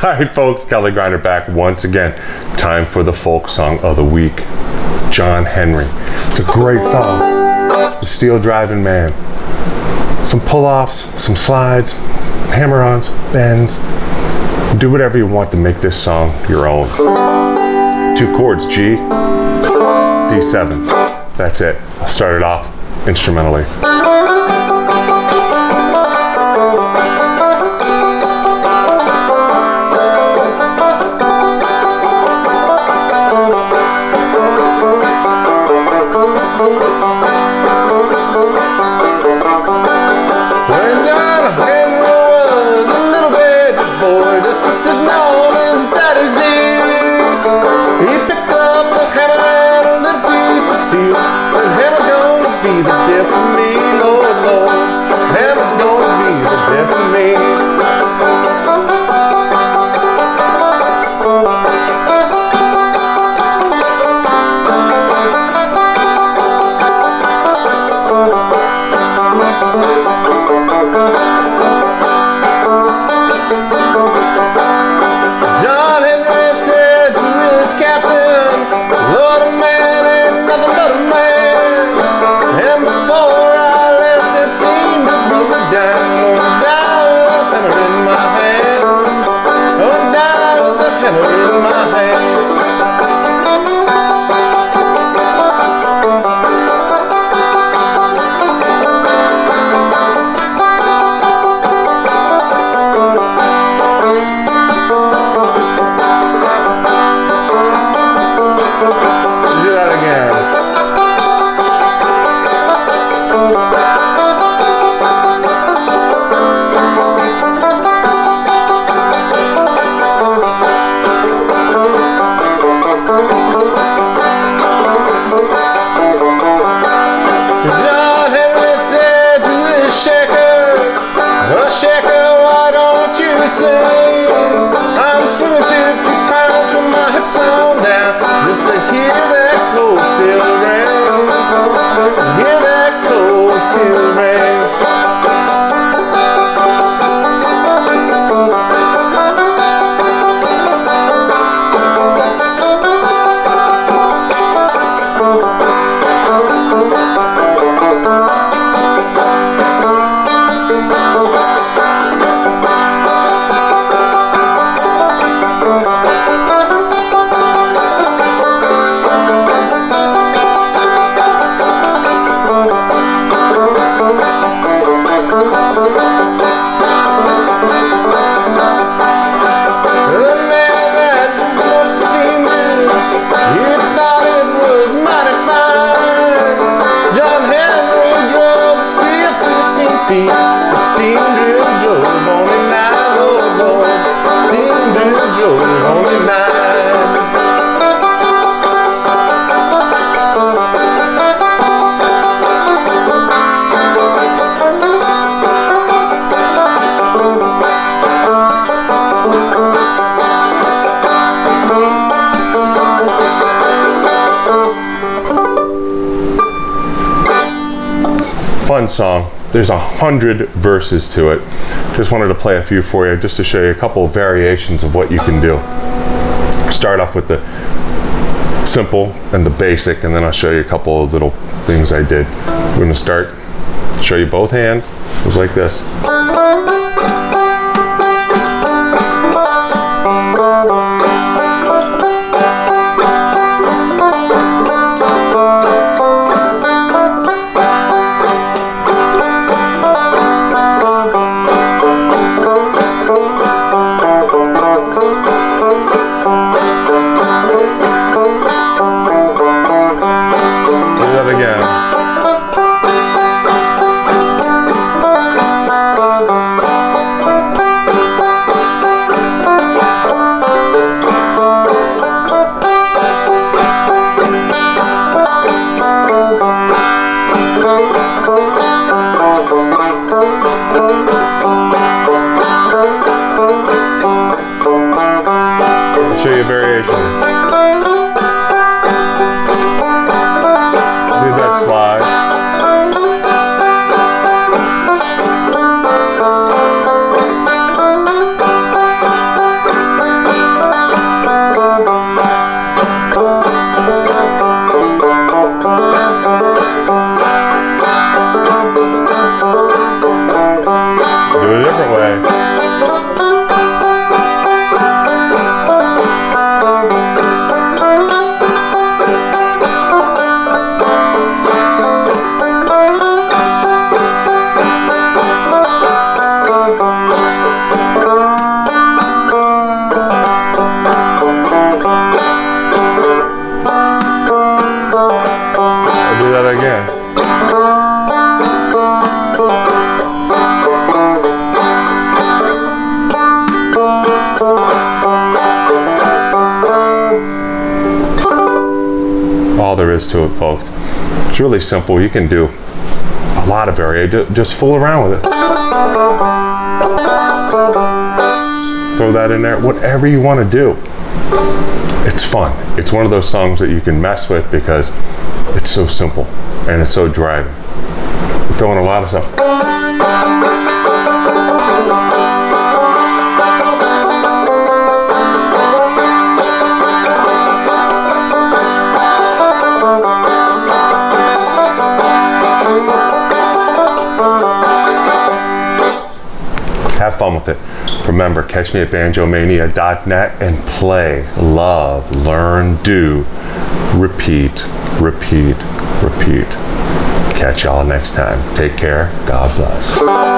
right, folks, Kelly Grinder back once again. Time for the folk song of the week. John Henry. It's a great song. The Steel Driving Man. Some pull-offs, some slides, hammer-ons, bends. Do whatever you want to make this song your own. 2 chords, G, D7. That's it. I'll start it off instrumentally. Fun song. There's 100 verses to it. Just wanted to play a few for you just to show you a couple of variations of what you can do. Start off with the simple and the basic, and then I'll show you a couple of little things I did. We're going to start, show you both hands. It was like this. I'll show you a variation. See that slide? different way. I'll do that again. All there is to it, folks. It's really simple. You can do a lot of variation. Just fool around with it. Throw that in there. Whatever you want to do. It's fun. It's one of those songs that you can mess with because it's so simple and it's so driving. We're throwing a lot of stuff. Have fun with it. Remember, catch me at banjomania.net and play, love, learn, do, repeat, repeat, repeat. Catch y'all next time. Take care. God bless.